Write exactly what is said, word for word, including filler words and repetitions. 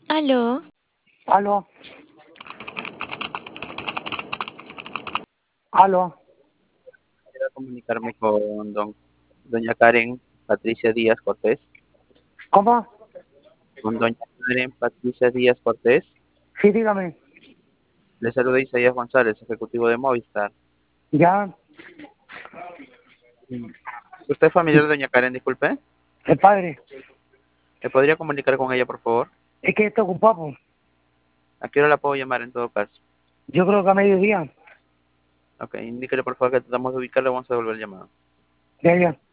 Aló, Aló, aló. Quisiera comunicarme con don, doña Karen Patricia Díaz Cortés. ¿Cómo? Con doña Karen Patricia Díaz Cortés. Sí, dígame. Le saluda Isaías González, ejecutivo de Movistar. Ya, Mm. ¿Usted es familiar de doña Karen, disculpe? el padre. ¿Me podría comunicar con ella, por favor? Es que está ocupado. ¿A qué hora la puedo llamar en todo caso? Yo creo que a mediodía. Ok, indíquele por favor que tratamos de ubicarla, vamos a devolver el llamado. Ya, ya.